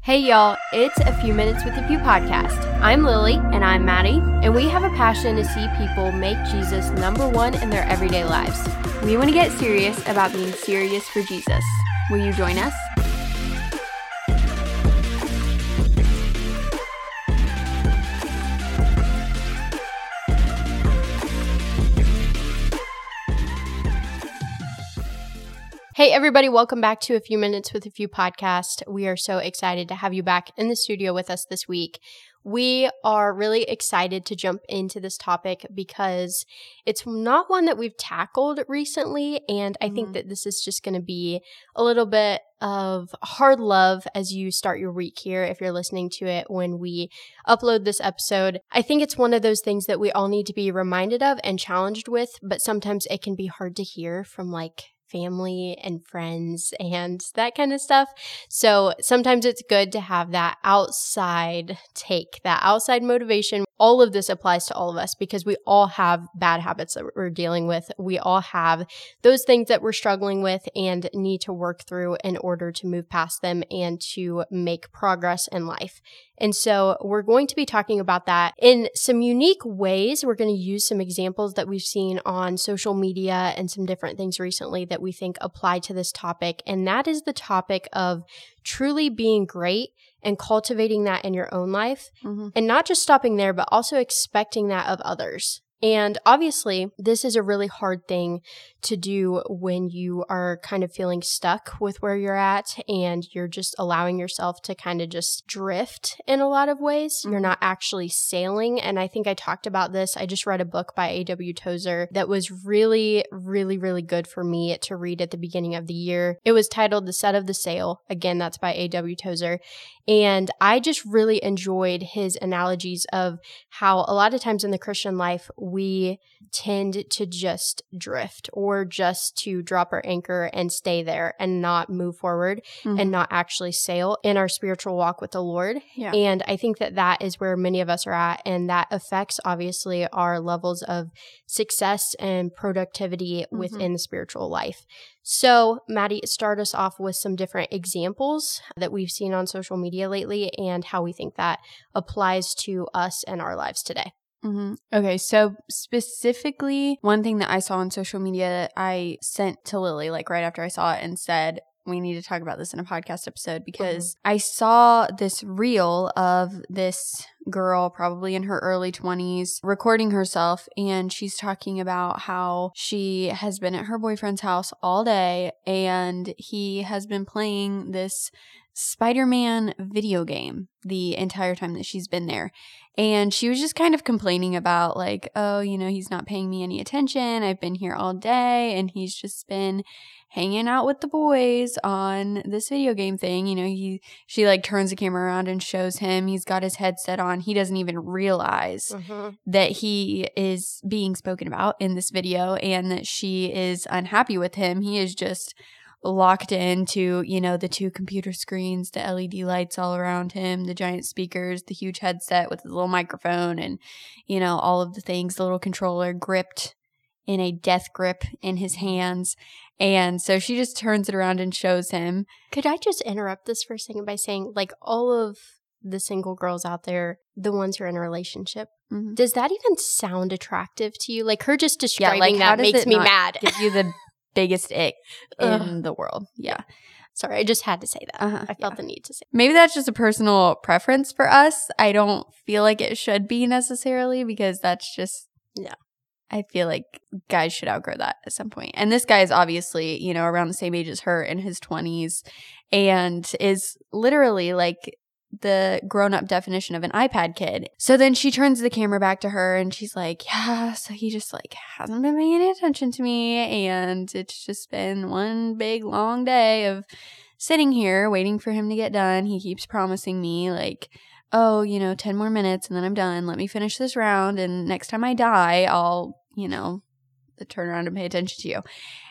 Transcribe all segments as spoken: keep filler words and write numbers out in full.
Hey y'all, it's A Few Minutes with a Few podcast. I'm Lily. And I'm Maddie. And we have a passion to see people make Jesus number one in their everyday lives. We want to get serious about being serious for Jesus. Will you join us? Hey everybody, welcome back to A Few Minutes with a Few podcast. We are so excited to have you back in the studio with us this week. We are really excited to jump into this topic because it's not one that we've tackled recently, and I mm-hmm. think that this is just going to be a little bit of hard love as you start your week here if you're listening to it when we upload this episode. I think it's one of those things that we all need to be reminded of and challenged with, but sometimes it can be hard to hear from like family and friends and that kind of stuff. So sometimes it's good to have that outside take, that outside motivation. All of this applies to all of us because we all have bad habits that we're dealing with. We all have those things that we're struggling with and need to work through in order to move past them and to make progress in life. And so we're going to be talking about that in some unique ways. We're going to use some examples that we've seen on social media and some different things recently that we think apply to this topic. And that is the topic of truly being great and cultivating that in your own life, mm-hmm. and not just stopping there, but also expecting that of others. And obviously, this is a really hard thing to do when you are kind of feeling stuck with where you're at and you're just allowing yourself to kind of just drift in a lot of ways. Mm-hmm. You're not actually sailing. And I think I talked about this. I just read a book by A W Tozer that was really, really, really good for me to read at the beginning of the year. It was titled The Set of the Sail. Again, that's by A W Tozer. And I just really enjoyed his analogies of how a lot of times in the Christian life, we tend to just drift or just to drop our anchor and stay there and not move forward mm-hmm. and not actually sail in our spiritual walk with the Lord. Yeah. And I think that that is where many of us are at. And that affects obviously our levels of success and productivity mm-hmm. within the spiritual life. So, Maddie, start us off with some different examples that we've seen on social media lately and how we think that applies to us and our lives today. Mm-hmm. Okay, so specifically, one thing that I saw on social media that I sent to Lily, like right after I saw it and said, we need to talk about this in a podcast episode because mm-hmm. I saw this reel of this girl, probably in her early twenties, recording herself, and she's talking about how she has been at her boyfriend's house all day and he has been playing this Spider-Man video game the entire time that she's been there. And she was just kind of complaining about like, oh, you know, he's not paying me any attention. I've been here all day and he's just been hanging out with the boys on this video game thing. You know, he she like turns the camera around and shows him. He's got his headset on. He doesn't even realize mm-hmm. that he is being spoken about in this video and that she is unhappy with him. He is just locked into, you know, the two computer screens, the L E D lights all around him, the giant speakers, the huge headset with the little microphone and, you know, all of the things, the little controller gripped in a death grip in his hands. And so she just turns it around and shows him. Could I just interrupt this for a second by saying, like, all of the single girls out there, the ones who are in a relationship, mm-hmm. does that even sound attractive to you? Like, her just describing yeah, like, that makes me mad. Give you the biggest ick in the world. Yeah. Sorry, I just had to say that. Uh-huh, I felt yeah. the need to say that. Maybe that's just a personal preference for us. I don't feel like it should be necessarily because that's just, yeah. I feel like guys should outgrow that at some point. And this guy is obviously, you know, around the same age as her in his twenties and is literally like the grown-up definition of an iPad kid. So then she turns the camera back to her and she's like, yeah, so he just like hasn't been paying any attention to me and it's just been one big long day of sitting here waiting for him to get done. He keeps promising me like, oh, you know, ten more minutes and then I'm done. Let me finish this round and next time I die, I'll, you know, turn around and pay attention to you.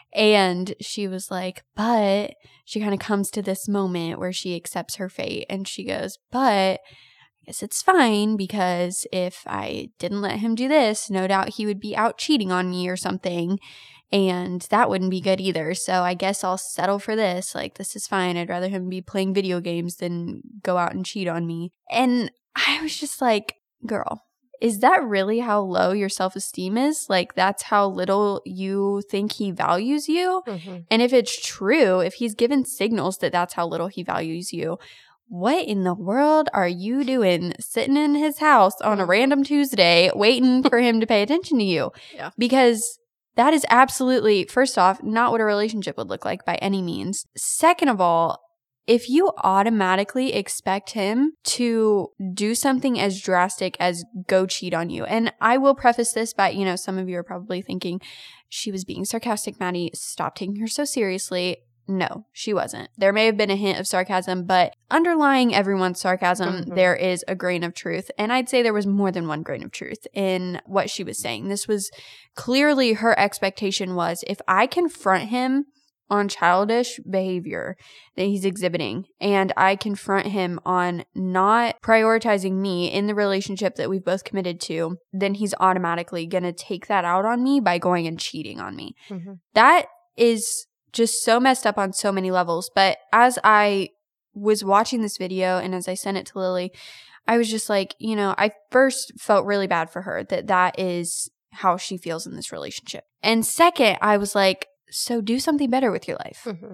And she was like, but she kind of comes to this moment where she accepts her fate and she goes, but guess it's fine because if I didn't let him do this, no doubt he would be out cheating on me or something. And that wouldn't be good either. So I guess I'll settle for this. Like, this is fine. I'd rather him be playing video games than go out and cheat on me. And I was just like, girl, is that really how low your self-esteem is? Like, that's how little you think he values you? Mm-hmm. And if it's true, if he's given signals that that's how little he values you, what in the world are you doing sitting in his house on a random Tuesday waiting for him to pay attention to you? Yeah. Because that is absolutely, first off, not what a relationship would look like by any means. Second of all, if you automatically expect him to do something as drastic as go cheat on you, and I will preface this by, you know, some of you are probably thinking, she was being sarcastic, Maddie, stop taking her so seriously. No, she wasn't. There may have been a hint of sarcasm, but underlying everyone's sarcasm, mm-hmm. there is a grain of truth. And I'd say there was more than one grain of truth in what she was saying. This was clearly her expectation was, if I confront him on childish behavior that he's exhibiting, and I confront him on not prioritizing me in the relationship that we've both committed to, then he's automatically going to take that out on me by going and cheating on me. Mm-hmm. That is just so messed up on so many levels. But as I was watching this video and as I sent it to Lily, I was just like, you know, I first felt really bad for her that that is how she feels in this relationship. And second, I was like, so do something better with your life. Mm-hmm.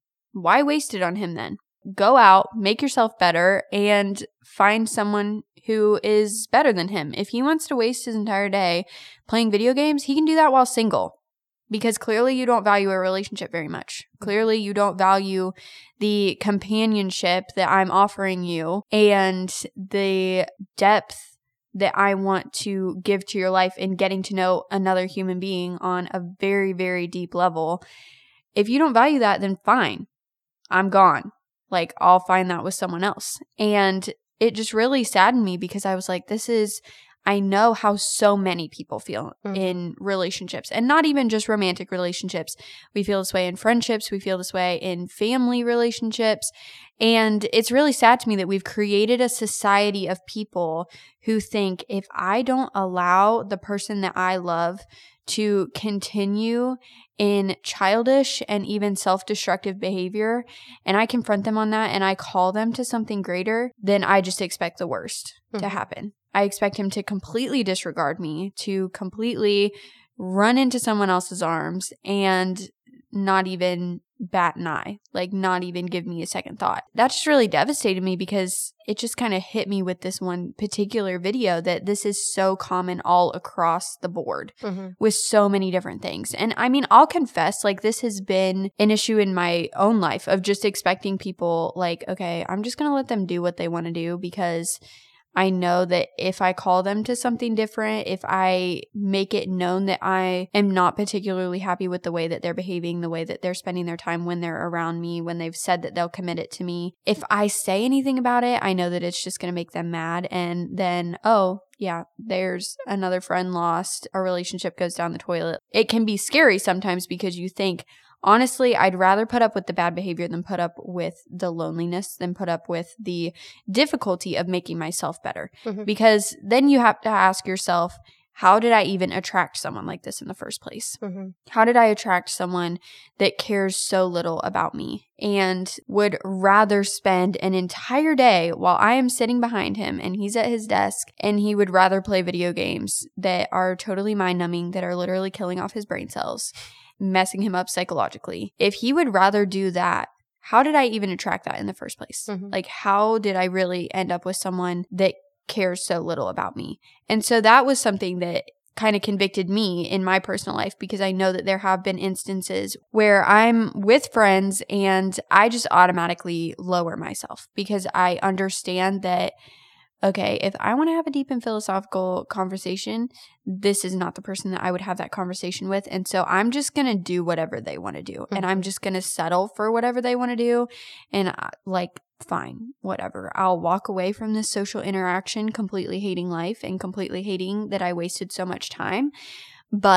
Why waste it on him then? Go out, make yourself better, and find someone who is better than him. If he wants to waste his entire day playing video games, he can do that while single. Because clearly you don't value a relationship very much. Clearly you don't value the companionship that I'm offering you and the depth that I want to give to your life in getting to know another human being on a very, very deep level. If you don't value that, then fine. I'm gone. Like, I'll find that with someone else. And it just really saddened me because I was like, this is... I know how so many people feel mm. in relationships, and not even just romantic relationships. We feel this way in friendships. We feel this way in family relationships. And it's really sad to me that we've created a society of people who think if I don't allow the person that I love to continue in childish and even self-destructive behavior, and I confront them on that and I call them to something greater, then I just expect the worst mm-hmm. to happen. I expect him to completely disregard me, to completely run into someone else's arms and not even bat an eye, like not even give me a second thought. That just really devastated me because it just kind of hit me with this one particular video that this is so common all across the board mm-hmm. with so many different things. And I mean, I'll confess, like this has been an issue in my own life of just expecting people like, okay, I'm just going to let them do what they want to do because I know that if I call them to something different, if I make it known that I am not particularly happy with the way that they're behaving, the way that they're spending their time when they're around me, when they've said that they'll commit it to me, if I say anything about it, I know that it's just going to make them mad. And then, oh, yeah, there's another friend lost. Our relationship goes down the toilet. It can be scary sometimes because you think, honestly, I'd rather put up with the bad behavior than put up with the loneliness, than put up with the difficulty of making myself better. Mm-hmm. Because then you have to ask yourself, how did I even attract someone like this in the first place? Mm-hmm. How did I attract someone that cares so little about me and would rather spend an entire day while I am sitting behind him and he's at his desk and he would rather play video games that are totally mind-numbing, that are literally killing off his brain cells, messing him up psychologically. If he would rather do that, how did I even attract that in the first place? Mm-hmm. Like, how did I really end up with someone that cares so little about me? And so that was something that kind of convicted me in my personal life because I know that there have been instances where I'm with friends and I just automatically lower myself because I understand that, okay, if I want to have a deep and philosophical conversation, this is not the person that I would have that conversation with. And so I'm just going to do whatever they want to do. Mm-hmm. And I'm just going to settle for whatever they want to do. And uh, like, fine, whatever. I'll walk away from this social interaction completely hating life and completely hating that I wasted so much time. But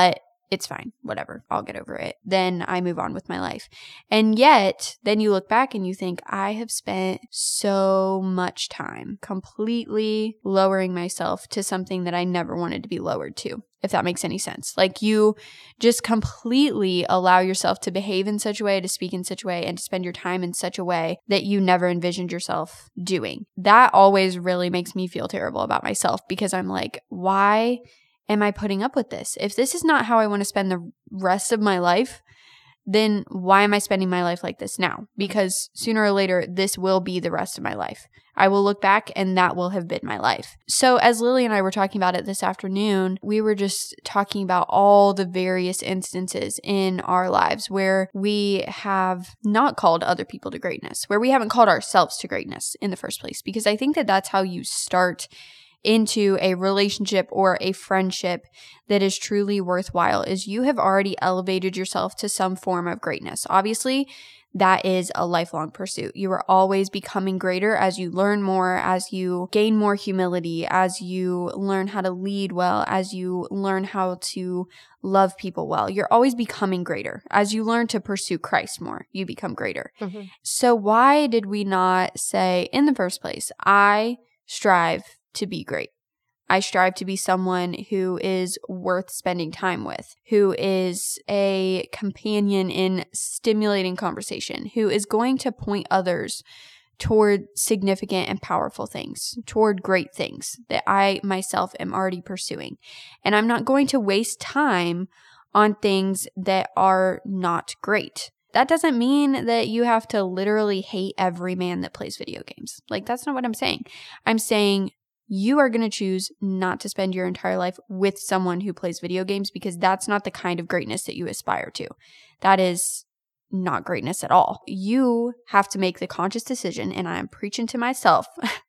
it's fine, whatever, I'll get over it. Then I move on with my life. And yet, then you look back and you think, I have spent so much time completely lowering myself to something that I never wanted to be lowered to, if that makes any sense. Like you just completely allow yourself to behave in such a way, to speak in such a way, and to spend your time in such a way that you never envisioned yourself doing. That always really makes me feel terrible about myself, because I'm like, why am I putting up with this? If this is not how I want to spend the rest of my life, then why am I spending my life like this now? Because sooner or later, this will be the rest of my life. I will look back and that will have been my life. So as Lily and I were talking about it this afternoon, we were just talking about all the various instances in our lives where we have not called other people to greatness, where we haven't called ourselves to greatness in the first place. Because I think that that's how you start into a relationship or a friendship that is truly worthwhile, is you have already elevated yourself to some form of greatness. Obviously, that is a lifelong pursuit. You are always becoming greater as you learn more, as you gain more humility, as you learn how to lead well, as you learn how to love people well. You're always becoming greater. As you learn to pursue Christ more, you become greater. Mm-hmm. So why did we not say in the first place, I strive to be great. I strive to be someone who is worth spending time with, who is a companion in stimulating conversation, who is going to point others toward significant and powerful things, toward great things that I myself am already pursuing. And I'm not going to waste time on things that are not great. That doesn't mean that you have to literally hate every man that plays video games. Like, that's not what I'm saying. I'm saying you are going to choose not to spend your entire life with someone who plays video games, because that's not the kind of greatness that you aspire to. That is not greatness at all. You have to make the conscious decision, and I am preaching to myself,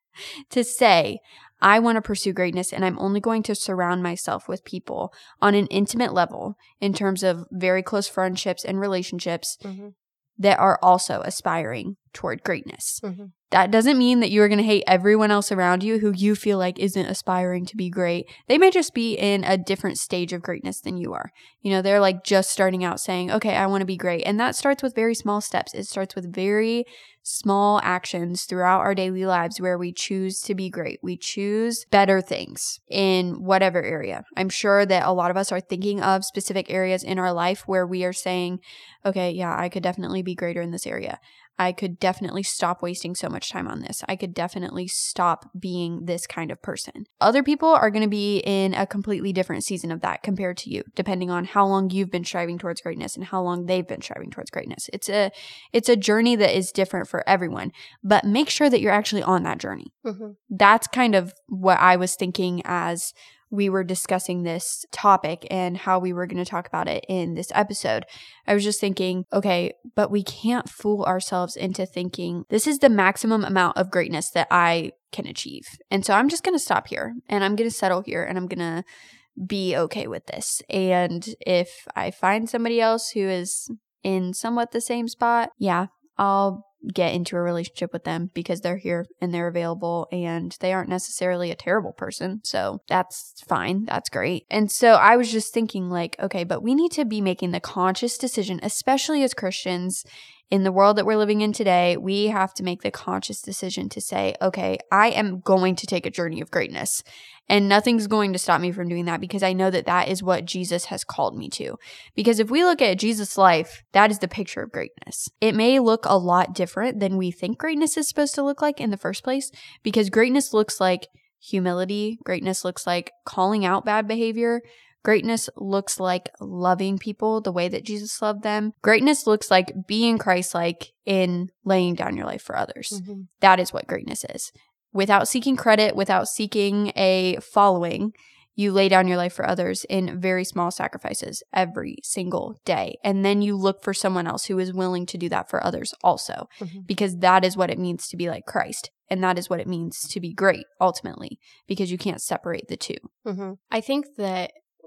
to say, I want to pursue greatness, and I'm only going to surround myself with people on an intimate level in terms of very close friendships and relationships mm-hmm. that are also aspiring toward greatness. Mm-hmm. That doesn't mean that you are going to hate everyone else around you who you feel like isn't aspiring to be great. They may just be in a different stage of greatness than you are. You know, they're like just starting out saying, okay, I want to be great. And that starts with very small steps. It starts with very small actions throughout our daily lives where we choose to be great. We choose better things in whatever area. I'm sure that a lot of us are thinking of specific areas in our life where we are saying, okay, yeah, I could definitely be greater in this area. I could definitely stop wasting so much time on this. I could definitely stop being this kind of person. Other people are going to be in a completely different season of that compared to you, depending on how long you've been striving towards greatness and how long they've been striving towards greatness. It's a it's a journey that is different for everyone, but make sure that you're actually on that journey. Mm-hmm. That's kind of what I was thinking as we were discussing this topic and how we were going to talk about it in this episode. I was just thinking, okay, but we can't fool ourselves into thinking this is the maximum amount of greatness that I can achieve. And so I'm just going to stop here and I'm going to settle here and I'm going to be okay with this. And if I find somebody else who is in somewhat the same spot, yeah, I'll get into a relationship with them because they're here and they're available and they aren't necessarily a terrible person. So that's fine. That's great. And so I was just thinking like, okay, but we need to be making the conscious decision, especially as Christians in the world that we're living in today. We have to make the conscious decision to say, okay, I am going to take a journey of greatness. And nothing's going to stop me from doing that because I know that that is what Jesus has called me to. Because if we look at Jesus' life, that is the picture of greatness. It may look a lot different than we think greatness is supposed to look like in the first place, because greatness looks like humility. Greatness looks like calling out bad behavior. Greatness looks like loving people the way that Jesus loved them. Greatness looks like being Christ-like in laying down your life for others. Mm-hmm. That is what greatness is. Without seeking credit, without seeking a following, you lay down your life for others in very small sacrifices every single day. And then you look for someone else who is willing to do that for others also, mm-hmm. because that is what it means to be like Christ. And that is what it means to be great ultimately, because you can't separate the two. Mm-hmm. I think that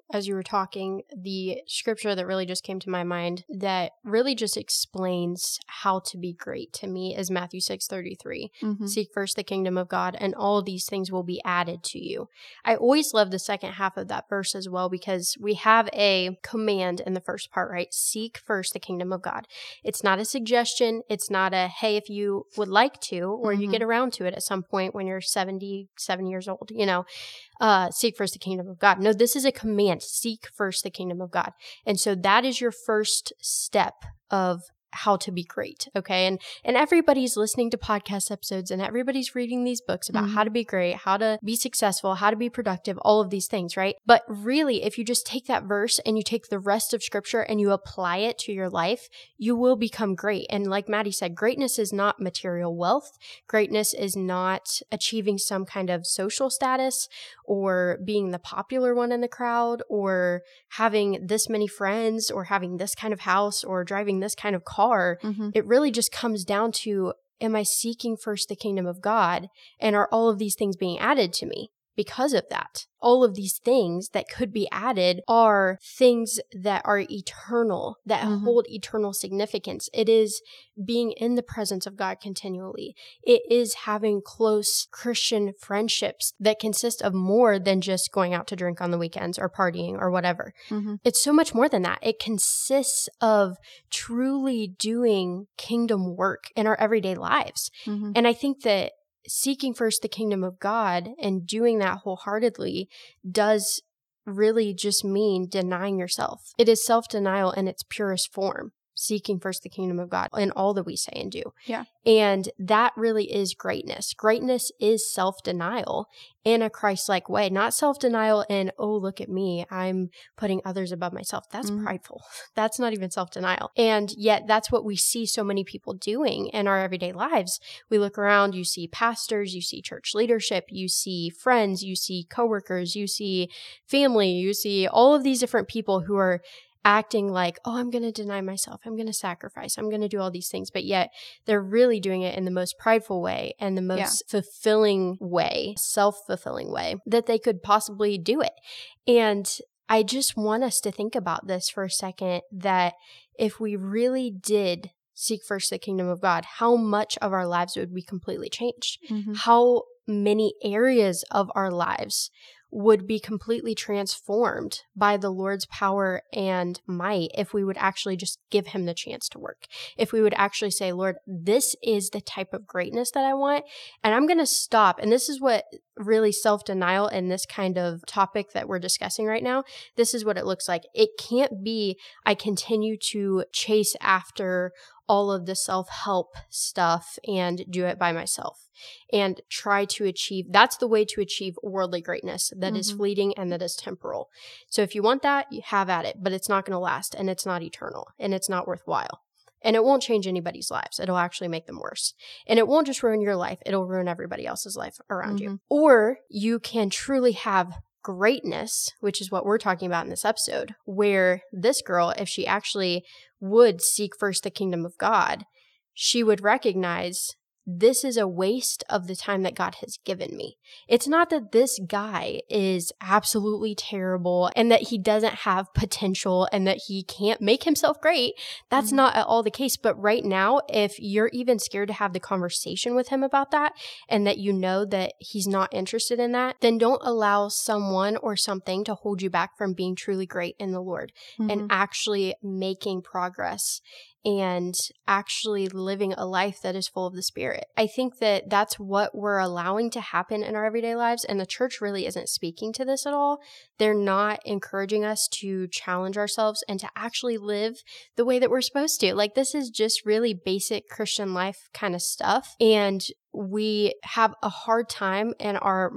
as you were talking, the scripture that really just came to my mind that really just explains how to be great to me is Matthew six thirty-three. Mm-hmm. Seek first the kingdom of God, and all these things will be added to you. I always love the second half of that verse as well, because we have a command in the first part, right? Seek first the kingdom of God. It's not a suggestion. It's not a, hey, if you would like to, or mm-hmm. you get around to it at some point when you're seventy-seven years old, you know, uh, seek first the kingdom of God. No, this is a command. Seek first the kingdom of God. And so that is your first step of how to be great. Okay. And, and everybody's listening to podcast episodes, and everybody's reading these books about mm-hmm. how to be great, how to be successful, how to be productive, all of these things, right? But really, if you just take that verse and you take the rest of scripture and you apply it to your life, you will become great. And like Maddie said, greatness is not material wealth. Greatness is not achieving some kind of social status or being the popular one in the crowd or having this many friends or having this kind of house or driving this kind of car. Mm-hmm. It really just comes down to, am I seeking first the kingdom of God? And are all of these things being added to me because of that? All of these things that could be added are things that are eternal, that mm-hmm. hold eternal significance. It is being in the presence of God continually. It is having close Christian friendships that consist of more than just going out to drink on the weekends or partying or whatever. Mm-hmm. It's so much more than that. It consists of truly doing kingdom work in our everyday lives. Mm-hmm. And I think that seeking first the kingdom of God and doing that wholeheartedly does really just mean denying yourself. It is self-denial in its purest form, seeking first the kingdom of God in all that we say and do. Yeah. And that really is greatness. Greatness is self-denial in a Christ-like way, not self-denial in, oh, look at me, I'm putting others above myself. That's mm-hmm. prideful. That's not even self-denial. And yet that's what we see so many people doing in our everyday lives. We look around, you see pastors, you see church leadership, you see friends, you see coworkers, you see family, you see all of these different people who are acting like, oh, I'm going to deny myself. I'm going to sacrifice. I'm going to do all these things. But yet they're really doing it in the most prideful way and the most yeah. fulfilling way, self-fulfilling way that they could possibly do it. And I just want us to think about this for a second, that if we really did seek first the kingdom of God, how much of our lives would be completely changed? Mm-hmm. How many areas of our lives would be completely transformed by the Lord's power and might if we would actually just give him the chance to work. If we would actually say, Lord, this is the type of greatness that I want, and I'm going to stop. And this is what really self-denial and this kind of topic that we're discussing right now, this is what it looks like. It can't be, I continue to chase after all of the self-help stuff and do it by myself and try to achieve, that's the way to achieve worldly greatness that mm-hmm. is fleeting and that is temporal. So if you want that, you have at it, but it's not going to last and it's not eternal and it's not worthwhile. And it won't change anybody's lives. It'll actually make them worse. And it won't just ruin your life. It'll ruin everybody else's life around mm-hmm. you. Or you can truly have greatness, which is what we're talking about in this episode, where this girl, if she actually would seek first the kingdom of God, she would recognize this is a waste of the time that God has given me. It's not that this guy is absolutely terrible and that he doesn't have potential and that he can't make himself great. That's mm-hmm. not at all the case. But right now, if you're even scared to have the conversation with him about that and that you know that he's not interested in that, then don't allow someone or something to hold you back from being truly great in the Lord mm-hmm. and actually making progress and actually living a life that is full of the Spirit. I think that that's what we're allowing to happen in our everyday lives, and the church really isn't speaking to this at all. They're not encouraging us to challenge ourselves and to actually live the way that we're supposed to. Like, this is just really basic Christian life kind of stuff, and we have a hard time in our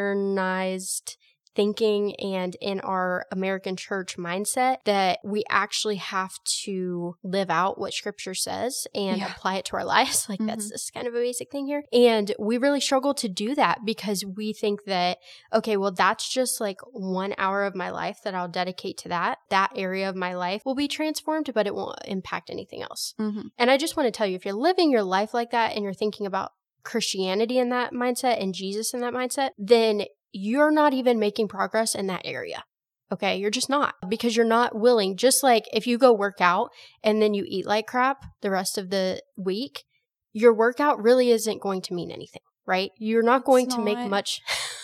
modernized thinking and in our American church mindset that we actually have to live out what scripture says and yeah. apply it to our lives. Like mm-hmm. that's this kind of a basic thing here. And we really struggle to do that because we think that, okay, well, that's just like one hour of my life that I'll dedicate to that. That area of my life will be transformed, but it won't impact anything else. Mm-hmm. And I just want to tell you, if you're living your life like that and you're thinking about Christianity in that mindset and Jesus in that mindset, then you're not even making progress in that area. Okay, you're just not, because you're not willing. Just like if you go work out and then you eat like crap the rest of the week, your workout really isn't going to mean anything, right? You're not going It's to make not. much.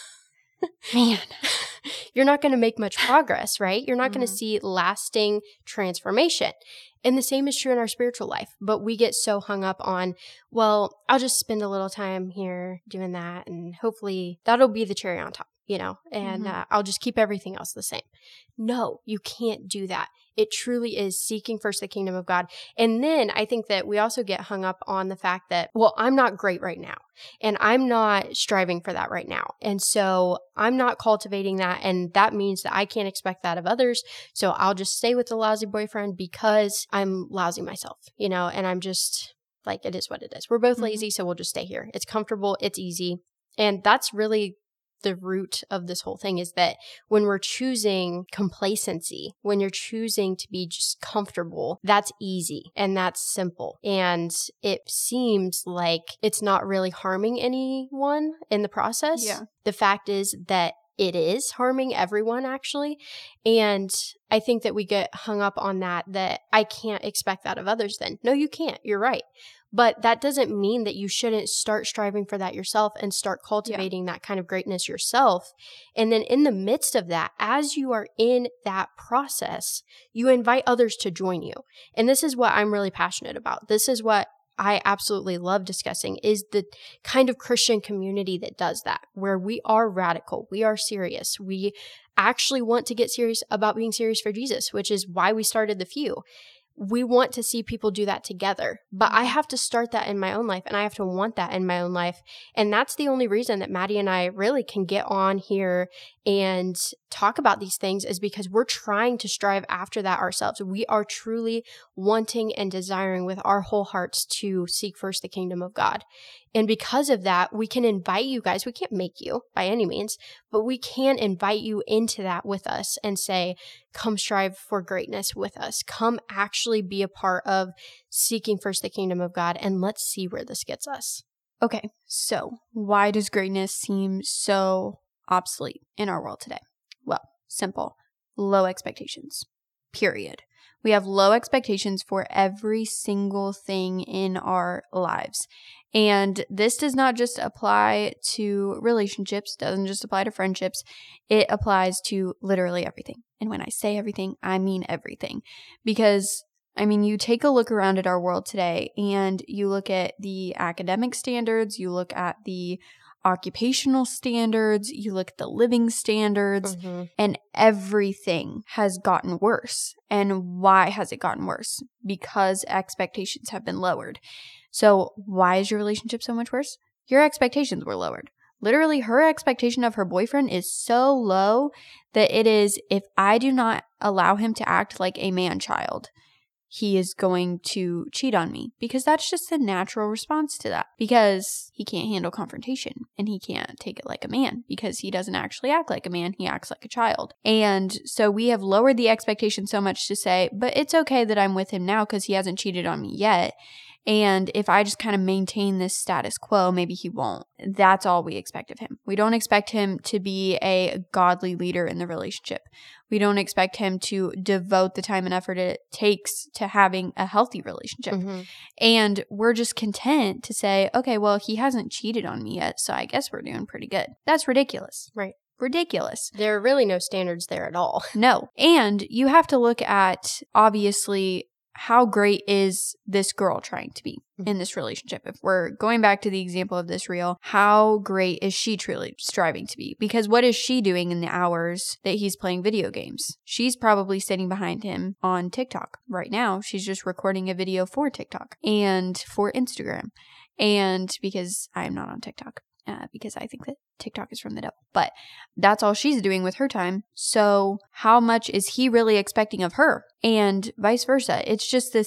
Man. You're not going to make much progress, right? You're not Mhm. going to see lasting transformation. And the same is true in our spiritual life. But we get so hung up on, well, I'll just spend a little time here doing that, and hopefully that'll be the cherry on top, you know, and Mhm. uh, I'll just keep everything else the same. No, you can't do that. It truly is seeking first the kingdom of God. And then I think that we also get hung up on the fact that, well, I'm not great right now, and I'm not striving for that right now. And so I'm not cultivating that. And that means that I can't expect that of others. So I'll just stay with the lousy boyfriend because I'm lousy myself, you know, and I'm just like, it is what it is. We're both Mhm. lazy, so we'll just stay here. It's comfortable. It's easy. And that's really the root of this whole thing, is that when we're choosing complacency, when you're choosing to be just comfortable, that's easy and that's simple. And it seems like it's not really harming anyone in the process. Yeah. The fact is that it is harming everyone, actually. And I think that we get hung up on that, that I can't expect that of others then. No, you can't. You're right. But that doesn't mean that you shouldn't start striving for that yourself and start cultivating yeah. that kind of greatness yourself. And then in the midst of that, as you are in that process, you invite others to join you. And this is what I'm really passionate about. This is what I absolutely love discussing, is the kind of Christian community that does that, where we are radical, we are serious, we actually want to get serious about being serious for Jesus, which is why we started The Few. We want to see people do that together, but I have to start that in my own life, and I have to want that in my own life. And that's the only reason that Maddie and I really can get on here and talk about these things, is because we're trying to strive after that ourselves. We are truly wanting and desiring with our whole hearts to seek first the kingdom of God. And because of that, we can invite you guys. We can't make you by any means, but we can invite you into that with us and say, come strive for greatness with us. Come actually be a part of seeking first the kingdom of God, and let's see where this gets us. Okay, so why does greatness seem so obsolete in our world today? Well, simple. Low expectations. Period. We have low expectations for every single thing in our lives. And this does not just apply to relationships, doesn't just apply to friendships. It applies to literally everything. And when I say everything, I mean everything. Because, I mean, you take a look around at our world today, and you look at the academic standards, you look at the occupational standards, you look at the living standards, mm-hmm. and everything has gotten worse. And why has it gotten worse? Because expectations have been lowered. So why is your relationship so much worse? Your expectations were lowered. Literally, her expectation of her boyfriend is so low that it is, if I do not allow him to act like a man-child, he is going to cheat on me, because that's just the natural response to that, because he can't handle confrontation and he can't take it like a man, because he doesn't actually act like a man. He acts like a child. And so we have lowered the expectation so much to say, but it's okay that I'm with him now because he hasn't cheated on me yet. And if I just kind of maintain this status quo, maybe he won't. That's all we expect of him. We don't expect him to be a godly leader in the relationship. We don't expect him to devote the time and effort it takes to having a healthy relationship. Mm-hmm. And we're just content to say, okay, well, he hasn't cheated on me yet, so I guess we're doing pretty good. That's ridiculous. Right. Ridiculous. There are really no standards there at all. No. And you have to look at, obviously, how great is this girl trying to be in this relationship? If we're going back to the example of this reel, how great is she truly striving to be? Because what is she doing in the hours that he's playing video games? She's probably sitting behind him on TikTok right now. She's just recording a video for TikTok and for Instagram. And because I'm not on TikTok, uh, because I think that TikTok is from the devil. But that's all she's doing with her time. So how much is he really expecting of her? And vice versa. It's just this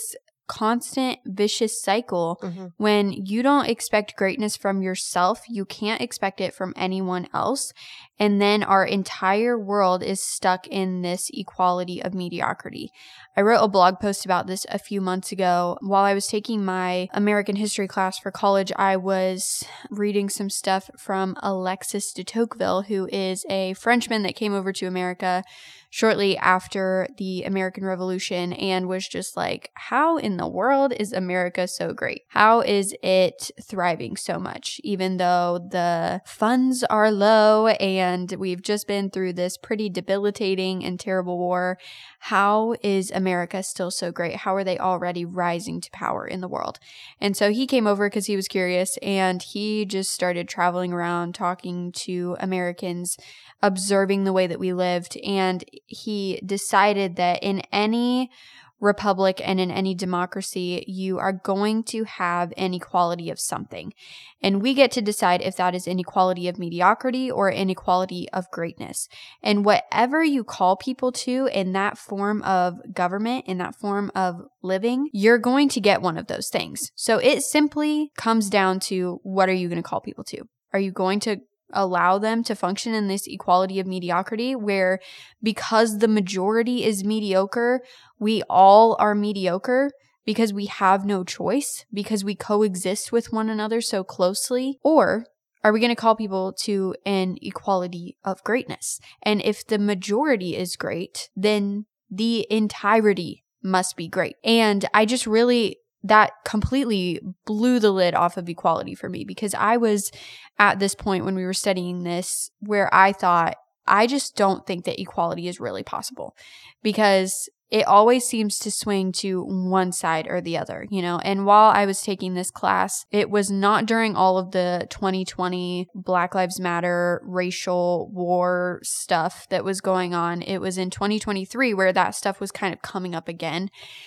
constant vicious cycle. Mm-hmm. When you don't expect greatness from yourself, you can't expect it from anyone else. And then our entire world is stuck in this equality of mediocrity. I wrote a blog post about this a few months ago. While I was taking my American history class for college, I was reading some stuff from Alexis de Tocqueville, who is a Frenchman that came over to America shortly after the American Revolution and was just like, how in the world is America so great? How is it thriving so much, even though the funds are low and we've just been through this pretty debilitating and terrible war? How is America still so great? How are they already rising to power in the world? And so he came over because he was curious, and he just started traveling around talking to Americans, observing the way that we lived. And he decided that in any republic and in any democracy, you are going to have inequality of something. And we get to decide if that is inequality of mediocrity or inequality of greatness. And whatever you call people to in that form of government, in that form of living, you're going to get one of those things. So it simply comes down to, what are you going to call people to? Are you going to allow them to function in this equality of mediocrity where, because the majority is mediocre, we all are mediocre because we have no choice, because we coexist with one another so closely? Or are we going to call people to an equality of greatness? And if the majority is great, then the entirety must be great. And I just really that completely blew the lid off of equality for me, because I was at this point when we were studying this where I thought, I just don't think that equality is really possible, because it always seems to swing to one side or the other, you know? And while I was taking this class, it was not during all of the twenty twenty Black Lives Matter racial war stuff that was going on. It was in twenty twenty-three where that stuff was kind of coming up again.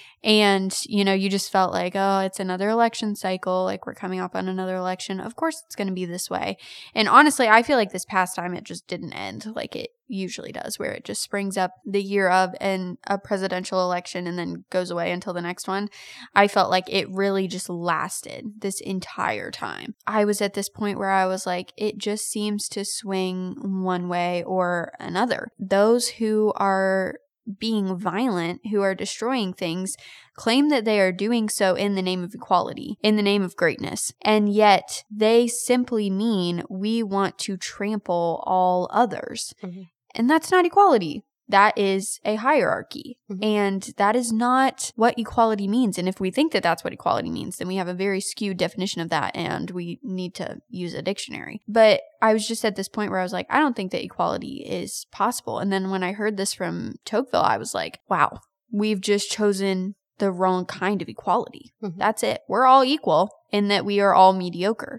And, you know, you just felt like, oh, it's another election cycle. Like, we're coming up on another election. Of course it's going to be this way. And honestly, I feel like this past time it just didn't end like it usually does, where it just springs up the year of and a presidential election and then goes away until the next one. I felt like it really just lasted this entire time. I was at this point where I was like, it just seems to swing one way or another. Those who are being violent, who are destroying things, claim that they are doing so in the name of equality, in the name of greatness. And yet they simply mean we want to trample all others. Mm-hmm. And that's not equality. That is a hierarchy. Mm-hmm. And that is not what equality means. And if we think that that's what equality means, then we have a very skewed definition of that, and we need to use a dictionary. But I was just at this point where I was like, I don't think that equality is possible. And then when I heard this from Tocqueville, I was like, wow, we've just chosen the wrong kind of equality. Mm-hmm. That's it. We're all equal in that we are all mediocre.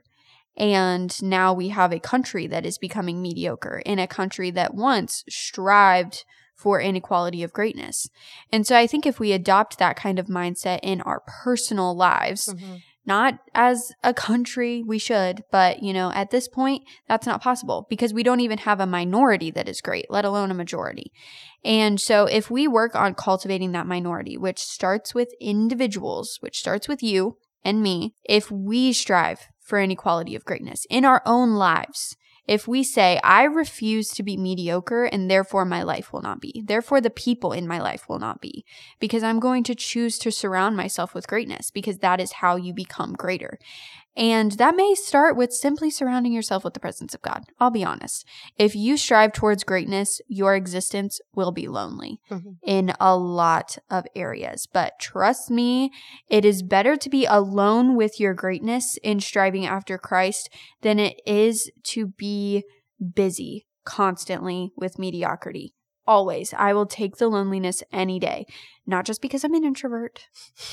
And now we have a country that is becoming mediocre in a country that once strived for inequality of greatness. And so I think if we adopt that kind of mindset in our personal lives, mm-hmm. not as a country, we should, but, you know, at this point, that's not possible, because we don't even have a minority that is great, let alone a majority. And so if we work on cultivating that minority, which starts with individuals, which starts with you and me, if we strive for an equality of greatness in our own lives, if we say, I refuse to be mediocre and therefore my life will not be, therefore the people in my life will not be, because I'm going to choose to surround myself with greatness, because that is how you become greater. And that may start with simply surrounding yourself with the presence of God. I'll be honest. If you strive towards greatness, your existence will be lonely mm-hmm. in a lot of areas. But trust me, it is better to be alone with your greatness in striving after Christ than it is to be busy constantly with mediocrity. Always. I will take the loneliness any day. Not just because I'm an introvert,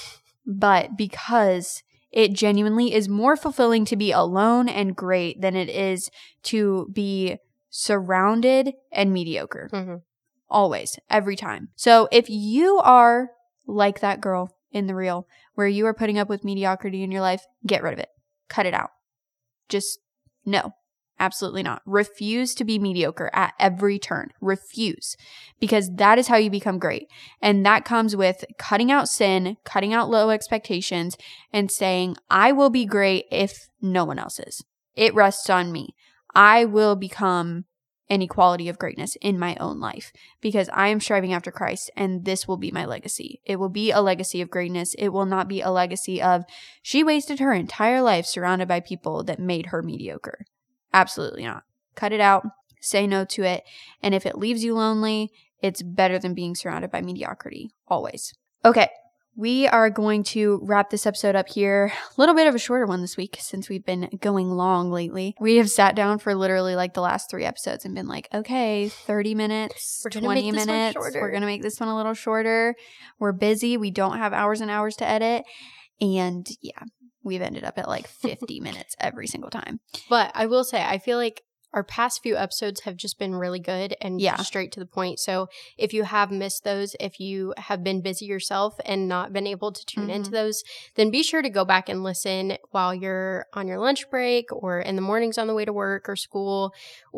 but because it genuinely is more fulfilling to be alone and great than it is to be surrounded and mediocre. Mm-hmm. Always, every time. So if you are like that girl in the reel where you are putting up with mediocrity in your life, get rid of it. Cut it out. Just no. Absolutely not. Refuse to be mediocre at every turn. Refuse. Because that is how you become great. And that comes with cutting out sin, cutting out low expectations, and saying, I will be great if no one else is. It rests on me. I will become an equality of greatness in my own life because I am striving after Christ, and this will be my legacy. It will be a legacy of greatness. It will not be a legacy of she wasted her entire life surrounded by people that made her mediocre. Absolutely not. Cut it out. Say no to it. And if it leaves you lonely, it's better than being surrounded by mediocrity. Always. Okay. We are going to wrap this episode up here. A little bit of a shorter one this week since we've been going long lately. We have sat down for literally like the last three episodes and been like, okay, thirty minutes, twenty minutes. We're going to make this one a little shorter. We're busy. We don't have hours and hours to edit. And yeah, we've ended up at like fifty minutes every single time. But I will say, I feel like our past few episodes have just been really good and yeah. straight to the point. So if you have missed those, if you have been busy yourself and not been able to tune mm-hmm. into those, then be sure to go back and listen while you're on your lunch break or in the mornings on the way to work or school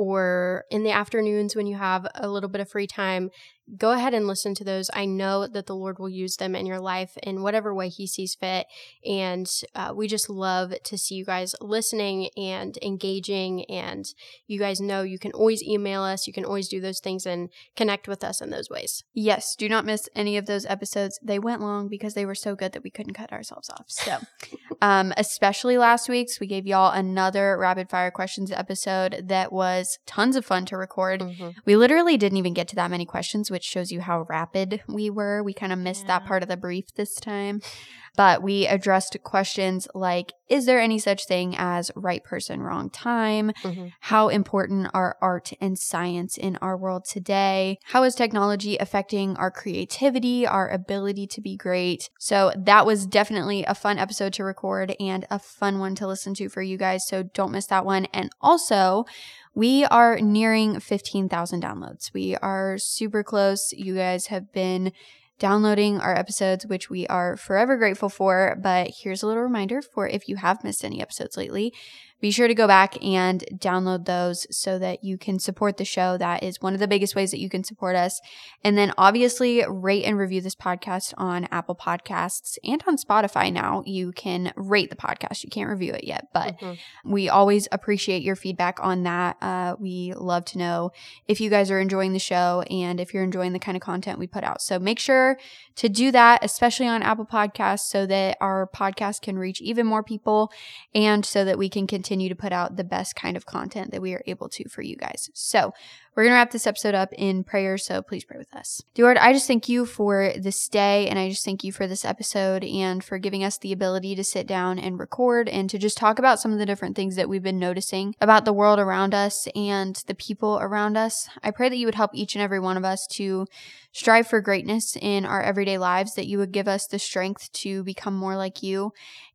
or in the afternoons when you have a little bit of free time. Go ahead and listen to those. I know that the Lord will use them in your life in whatever way he sees fit. And uh, we just love to see you guys listening and engaging. And you guys know you can always email us. You can always do those things and connect with us in those ways. Yes. Do not miss any of those episodes. They went long because they were so good that we couldn't cut ourselves off. So, um, especially last week's, we gave y'all another rapid fire questions episode that was tons of fun to record. Mm-hmm. We literally didn't even get to that many questions, which shows you how rapid we were. We kind of missed yeah. that part of the brief this time. But we addressed questions like, is there any such thing as right person, wrong time? Mm-hmm. How important are art and science in our world today? How is technology affecting our creativity, our ability to be great? So that was definitely a fun episode to record and a fun one to listen to for you guys. So don't miss that one. And also, we are nearing fifteen thousand downloads. We are super close. You guys have been downloading our episodes, which we are forever grateful for. But here's a little reminder for if you have missed any episodes lately, be sure to go back and download those so that you can support the show. That is one of the biggest ways that you can support us. And then obviously rate and review this podcast on Apple Podcasts and on Spotify now. You can rate the podcast. You can't review it yet, but mm-hmm. we always appreciate your feedback on that. Uh, we love to know if you guys are enjoying the show and if you're enjoying the kind of content we put out. So make sure to do that, especially on Apple Podcasts, so that our podcast can reach even more people and so that we can continue to put out the best kind of content that we are able to for you guys. So we're going to wrap this episode up in prayer, so please pray with us. Dear Lord, I just thank you for this day, and I just thank you for this episode and for giving us the ability to sit down and record and to just talk about some of the different things that we've been noticing about the world around us and the people around us. I pray that you would help each and every one of us to strive for greatness in our everyday lives, that you would give us the strength to become more like you,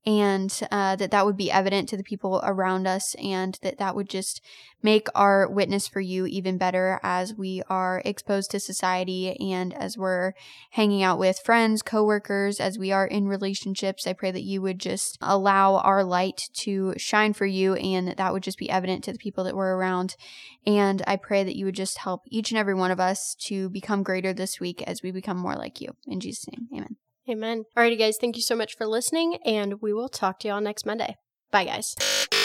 and uh, that that would be evident to the people around us, and that that would just make our witness for you even better as we are exposed to society and as we're hanging out with friends, coworkers, as we are in relationships. I pray that you would just allow our light to shine for you and that that would just be evident to the people that we're around. And I pray that you would just help each and every one of us to become greater this week as we become more like you. In Jesus' name, amen. Amen. Alrighty, guys. Thank you so much for listening, and we will talk to y'all next Monday. Bye, guys.